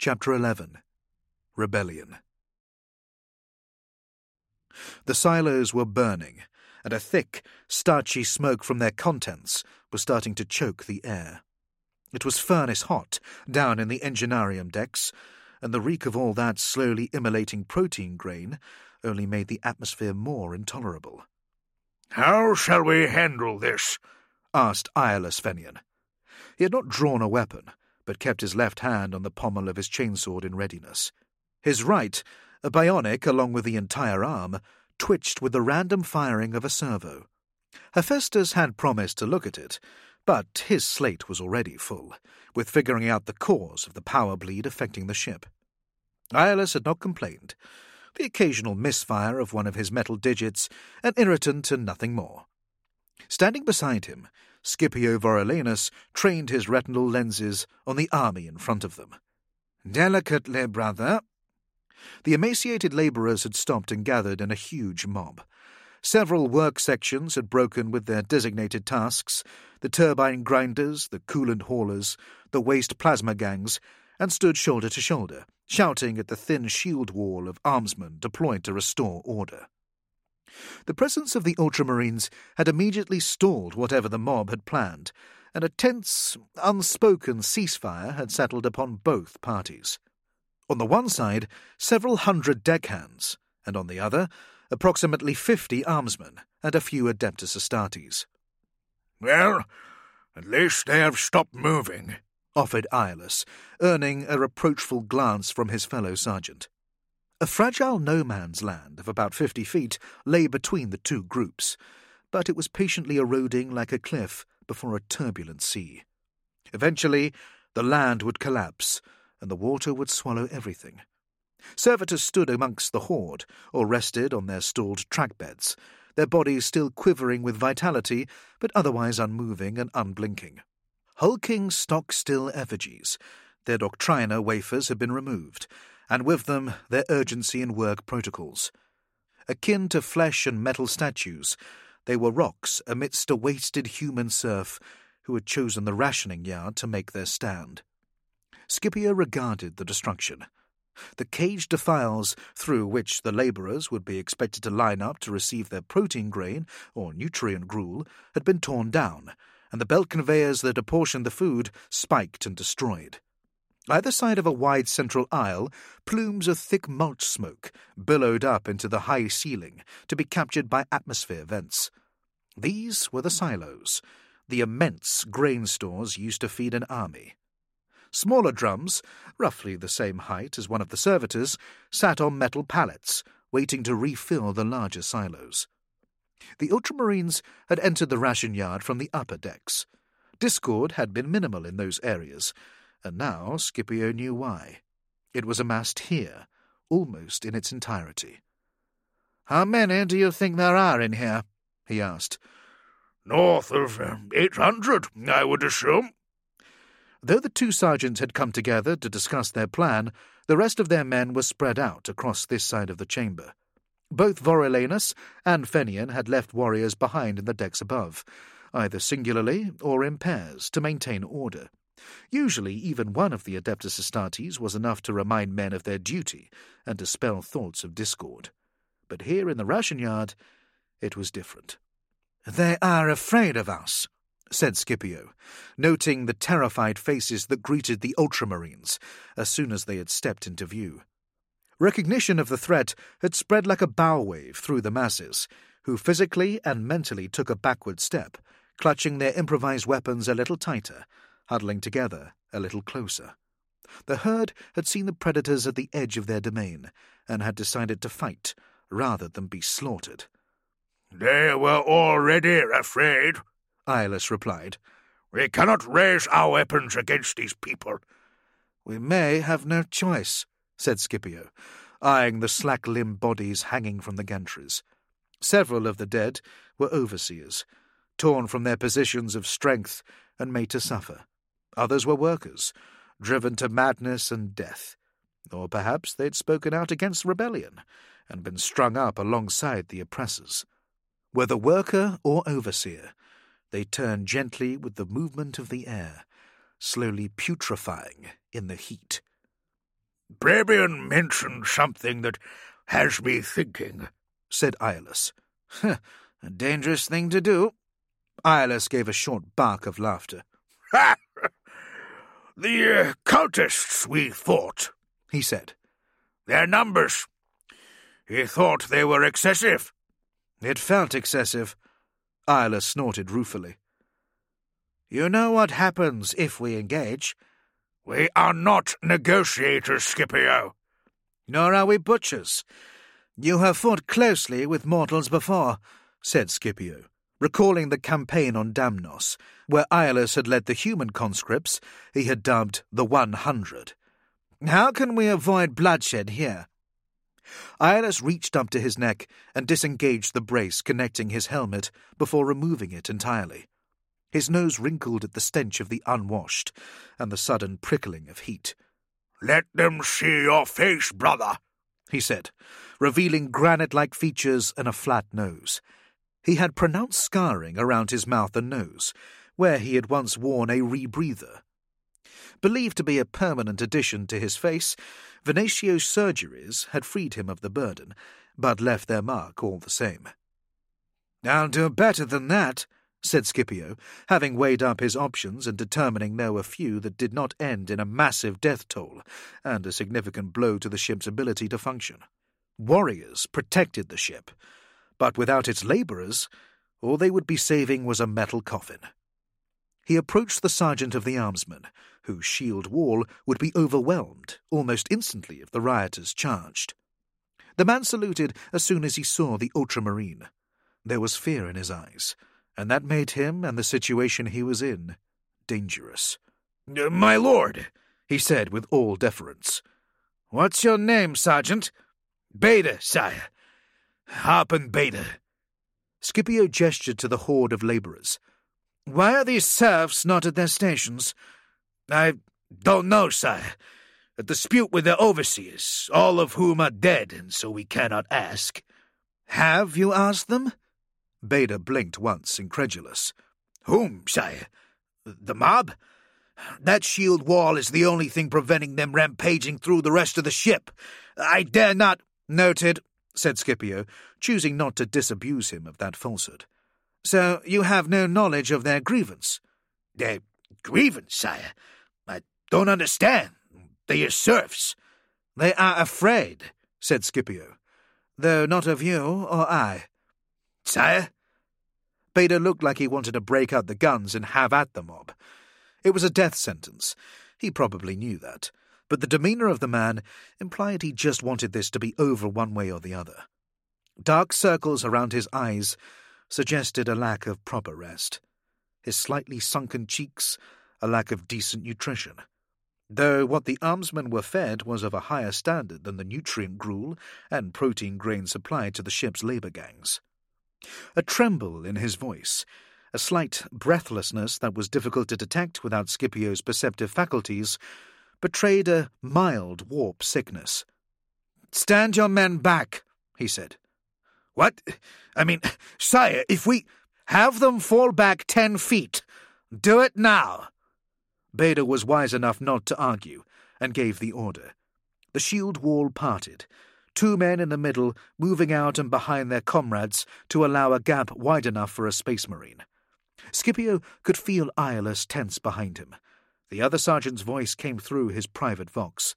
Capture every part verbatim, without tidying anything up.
Chapter eleven. Rebellion. The silos were burning, and a thick, starchy smoke from their contents was starting to choke the air. It was furnace hot down in the enginarium decks, and the reek of all that slowly immolating protein grain only made the atmosphere more intolerable. "How shall we handle this?" asked Iollas Fenian. He had not drawn a weapon, but kept his left hand on the pommel of his chainsword in readiness. His right, a bionic along with the entire arm, twitched with the random firing of a servo. Hephaestus had promised to look at it, but his slate was already full, with figuring out the cause of the power bleed affecting the ship. Iollas had not complained. The occasional misfire of one of his metal digits, an irritant and nothing more. Standing beside him, Scipio Vorilenus trained his retinal lenses on the army in front of them. "Delicately, brother." The emaciated labourers had stopped and gathered in a huge mob. Several work sections had broken with their designated tasks, the turbine grinders, the coolant haulers, the waste plasma gangs, and stood shoulder to shoulder, shouting at the thin shield wall of armsmen deployed to restore order. The presence of the Ultramarines had immediately stalled whatever the mob had planned, and a tense, unspoken ceasefire had settled upon both parties. On the one side, several hundred deckhands, and on the other, approximately fifty armsmen and a few Adeptus Astartes. "Well, at least they have stopped moving," offered Iollas, earning a reproachful glance from his fellow sergeant. A fragile no-man's land of about fifty feet lay between the two groups, but it was patiently eroding like a cliff before a turbulent sea. Eventually, the land would collapse, and the water would swallow everything. Servitors stood amongst the horde, or rested on their stalled trackbeds, their bodies still quivering with vitality, but otherwise unmoving and unblinking. Hulking stock-still effigies, their doctrina wafers had been removed, and with them their urgency and work protocols. Akin to flesh and metal statues, they were rocks amidst a wasted human serf who had chosen the rationing yard to make their stand. Scipio regarded the destruction. The caged defiles through which the labourers would be expected to line up to receive their protein grain or nutrient gruel had been torn down, and the belt conveyors that apportioned the food spiked and destroyed. Either side of a wide central aisle, plumes of thick mulch smoke billowed up into the high ceiling to be captured by atmosphere vents. These were the silos, the immense grain stores used to feed an army. Smaller drums, roughly the same height as one of the servitors, sat on metal pallets, waiting to refill the larger silos. The Ultramarines had entered the ration yard from the upper decks. Discord had been minimal in those areas, and now Scipio knew why. It was amassed here, almost in its entirety. "How many do you think there are in here?" he asked. "North of uh, eight hundred, I would assume." Though the two sergeants had come together to discuss their plan, the rest of their men were spread out across this side of the chamber. Both Vorilenus and Fenian had left warriors behind in the decks above, either singularly or in pairs, to maintain order. Usually even one of the Adeptus Astartes was enough to remind men of their duty and dispel thoughts of discord. But here in the ration yard, it was different. "They are afraid of us," said Scipio, noting the terrified faces that greeted the Ultramarines as soon as they had stepped into view. Recognition of the threat had spread like a bow wave through the masses, who physically and mentally took a backward step, clutching their improvised weapons a little tighter, huddling together a little closer. The herd had seen the predators at the edge of their domain, and had decided to fight rather than be slaughtered. "They were already afraid," Iollas replied. "We cannot raise our weapons against these people." "We may have no choice," said Scipio, eyeing the slack-limbed bodies hanging from the gantries. Several of the dead were overseers, torn from their positions of strength and made to suffer. Others were workers, driven to madness and death. Or perhaps they'd spoken out against rebellion and been strung up alongside the oppressors. Whether worker or overseer, they turned gently with the movement of the air, slowly putrefying in the heat. Brebian mentioned something that has me thinking, said Iolus. A dangerous thing to do. Iolus gave a short bark of laughter. Ha! The uh, cultists we fought, he said. Their numbers. He thought they were excessive. It felt excessive. Iolus snorted ruefully. You know what happens if we engage? We are not negotiators, Scipio. Nor are we butchers. You have fought closely with mortals before, said Scipio, recalling the campaign on Damnos, where Iolus had led the human conscripts he had dubbed the One Hundred. How can we avoid bloodshed here? Iolus reached up to his neck and disengaged the brace connecting his helmet before removing it entirely. His nose wrinkled at the stench of the unwashed and the sudden prickling of heat. Let them see your face, brother, he said, revealing granite-like features and a flat nose. He had pronounced scarring around his mouth and nose, where he had once worn a rebreather. Believed to be a permanent addition to his face, Venatio's surgeries had freed him of the burden, but left their mark all the same. "I'll do better than that," said Scipio, having weighed up his options and determining there were few that did not end in a massive death toll and a significant blow to the ship's ability to function. Warriors protected the ship, but without its labourers, all they would be saving was a metal coffin. He approached the sergeant of the armsmen, whose shield wall would be overwhelmed almost instantly if the rioters charged. The man saluted as soon as he saw the ultramarine. There was fear in his eyes, and that made him and the situation he was in dangerous. "My lord," he said with all deference. "What's your name, Sergeant?" "Beta, sire. Harpen Beta." Scipio gestured to the horde of labourers. "Why are these serfs not at their stations?" "I don't know, sire. A dispute with their overseers, all of whom are dead, and so we cannot ask." "Have you asked them?" Beta blinked once, incredulous. "Whom, sire? The mob? That shield wall is the only thing preventing them rampaging through the rest of the ship. I dare not—" "Noted," said Scipio, choosing not to disabuse him of that falsehood. "So you have no knowledge of their grievance?" "Their grievance, sire? I don't understand. They are serfs." "They are afraid," said Scipio, "though not of you or I." "Sire?" Beta looked like he wanted to break out the guns and have at the mob. It was a death sentence. He probably knew that, but the demeanour of the man implied he just wanted this to be over one way or the other. Dark circles around his eyes suggested a lack of proper rest. His slightly sunken cheeks, a lack of decent nutrition. Though what the armsmen were fed was of a higher standard than the nutrient gruel and protein grain supplied to the ship's labour gangs. A tremble in his voice, a slight breathlessness that was difficult to detect without Scipio's perceptive faculties, betrayed a mild warp sickness. "Stand your men back," he said. "What? I mean, sire, if we—" "Have them fall back ten feet. Do it now." Beta was wise enough not to argue, and gave the order. The shield wall parted, two men in the middle moving out and behind their comrades to allow a gap wide enough for a space marine. Scipio could feel Iolus tense behind him. The other sergeant's voice came through his private vox.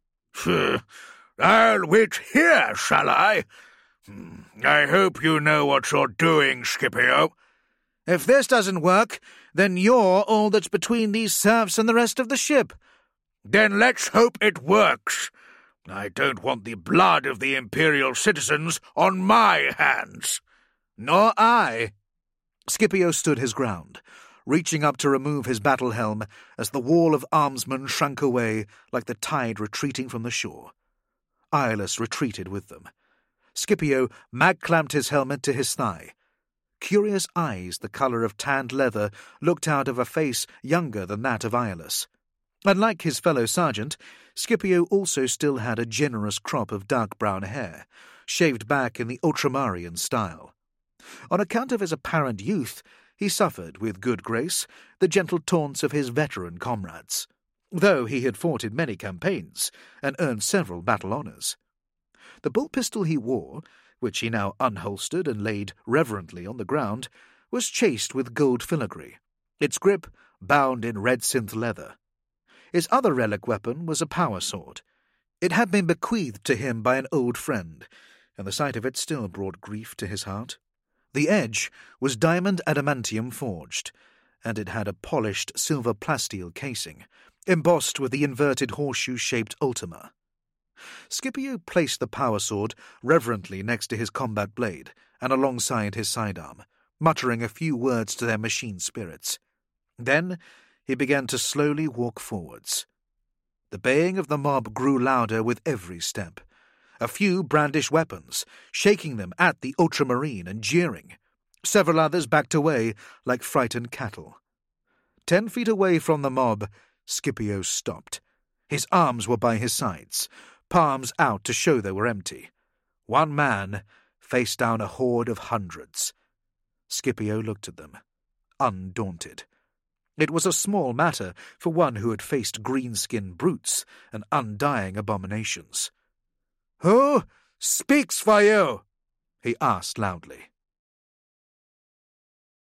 "I'll wait here, shall I? I hope you know what you're doing, Scipio." "If this doesn't work, then you're all that's between these serfs and the rest of the ship." "Then let's hope it works. I don't want the blood of the Imperial citizens on my hands." "Nor I." Scipio stood his ground, reaching up to remove his battle helm as the wall of armsmen shrunk away like the tide retreating from the shore. Iolus retreated with them. Scipio mag-clamped his helmet to his thigh. Curious eyes the colour of tanned leather looked out of a face younger than that of Iolus. Unlike his fellow sergeant, Scipio also still had a generous crop of dark brown hair, shaved back in the ultramarian style. On account of his apparent youth, he suffered with good grace the gentle taunts of his veteran comrades. though he had fought in many campaigns and earned several battle honours. The bolt pistol he wore, which he now unholstered and laid reverently on the ground, was chased with gold filigree, its grip bound in red synth leather. His other relic weapon was a power sword. It had been bequeathed to him by an old friend, and the sight of it still brought grief to his heart. The edge was diamond adamantium forged, and it had a polished silver plasteel casing, embossed with the inverted horseshoe-shaped ultima. Scipio placed the power sword reverently next to his combat blade and alongside his sidearm, muttering a few words to their machine spirits. Then he began to slowly walk forwards. The baying of the mob grew louder with every step. A few brandished weapons, shaking them at the ultramarine and jeering. Several others backed away like frightened cattle. Ten feet away from the mob, Scipio stopped. His arms were by his sides, palms out to show they were empty. One man faced down a horde of hundreds. Scipio looked at them, undaunted. It was a small matter for one who had faced green-skinned brutes and undying abominations. "Who speaks for you?" he asked loudly.